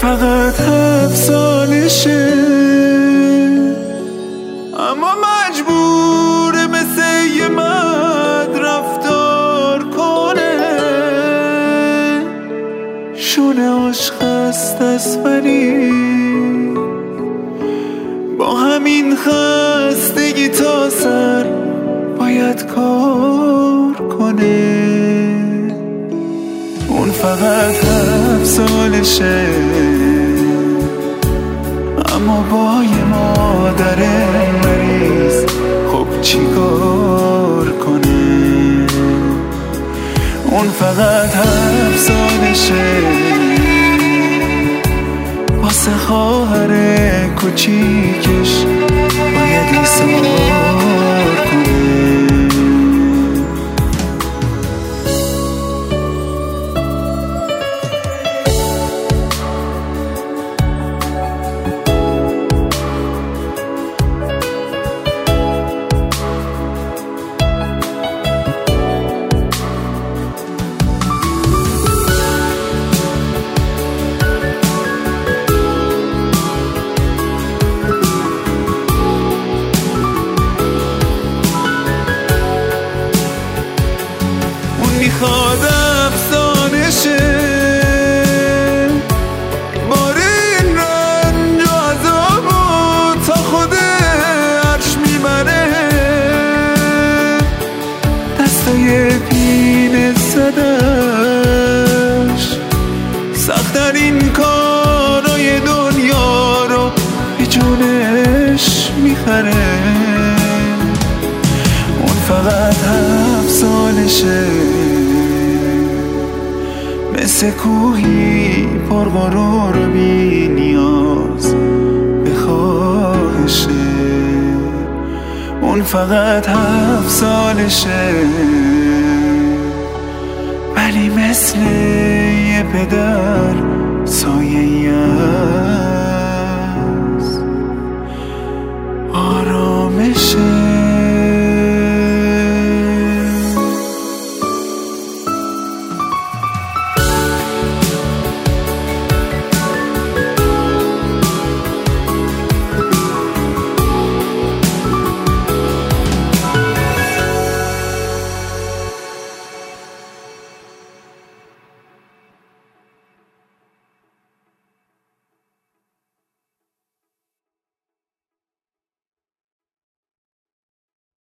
فقط 7 سالشه، اما مجبوره مثل یه مرد رفتار کنه. شونه عشق است ولی با همین خستگی تا سر باید کار کنه. اون فقط 7 سالشه، اما با یه مادر مریض خب چی کار کنه. اون فقط 7 سالشه، واسه خواهر کوچیکش باید ایثار کنه. میخواد افسانشه، بار این رنج و عذابو تا خود عرش میبره. دستای پینه زدش سخت‌ترین کارای دنیا رو به جونش میخره. اون فقط 7 سالشه، مثل کوهی پرغرور و بی نیاز به خواهشه. اون فقط 7 سالشه، ولی مثل یه پدر سایه‌ای